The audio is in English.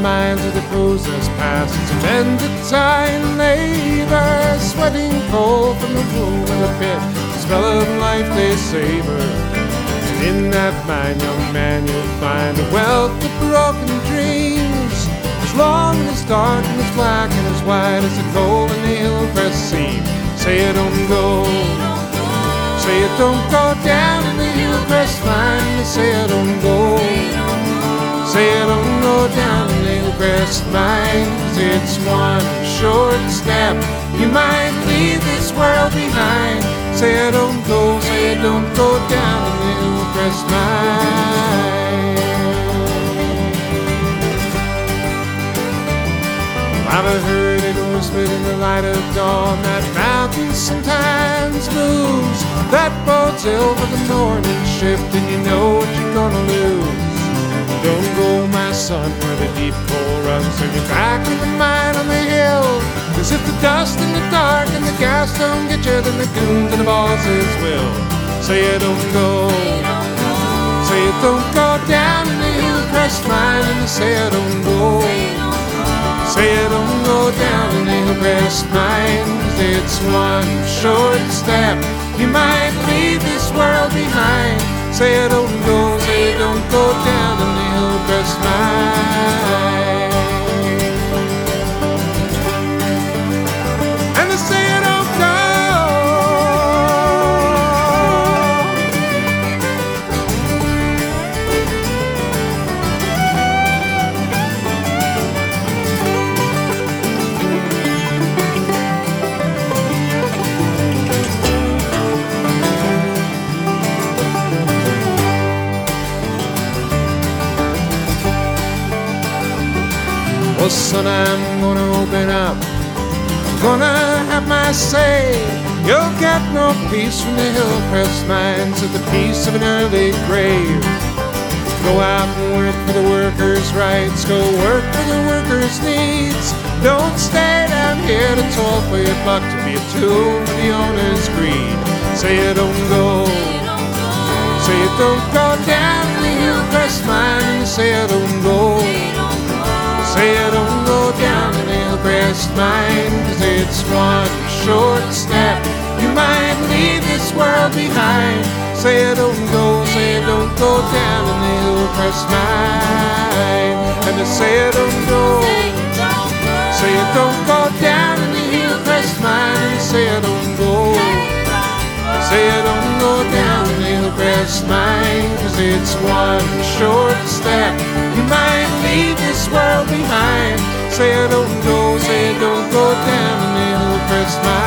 minds of the crows that's past. It's a men to tie and labor, sweating cold from the womb and the pit. The smell of life they savor. And in that mind, young man, you'll find a wealth of broken dreams, as long and as dark and as black and as white as the coal in the Hillcrest seam. Say it don't go, say it don't go down in the Hillcrest mine. Say it don't go, say it don't go down in the Hillcrest mine. 'Cause it's one short step, you might leave this world behind. Say it don't go, say it don't go down in the Hillcrest mine. I've heard it whispered in the light of dawn that mountains sometimes moves. That bodes ill for the morning shift, and you know what you're gonna lose. Don't go, my son, where the deep coal runs. Turn your back to the mine on the hill. 'Cause if the dust and the dark and the gas don't get you, then the goons and the bosses will. Say it don't go, say it don't go down in the Hillcrest mine. And say it don't go, say it don't go down in the Hillcrest mine. 'Cause it's one short step, you might leave this world behind. Say it don't go, say it don't go down in the Hillcrest mine. And they say it don't go. Well, son, I'm gonna open up, gonna have my say. You'll get no peace from the Hillcrest mines at the peace of an early grave. Go out and work for the workers' rights, go work for the workers' needs. Don't stay down here to toil for your buck, to be a tool for the owner's greed. Say it don't go, say it don't go down in the Hillcrest mine. Say it don't go, say it don't go down in the Hillcrest mine. 'Cause it's one short step, you might leave this world behind. Say it don't go, say it don't go down in the Hillcrest mine. And to say it don't go, say it don't go down in the Hillcrest mine. And say it don't go, say it don't go down in the Hillcrest mine. 'Cause it's one short step, you might leave this world behind. Say it don't go, say it don't go down in the Hillcrest mine.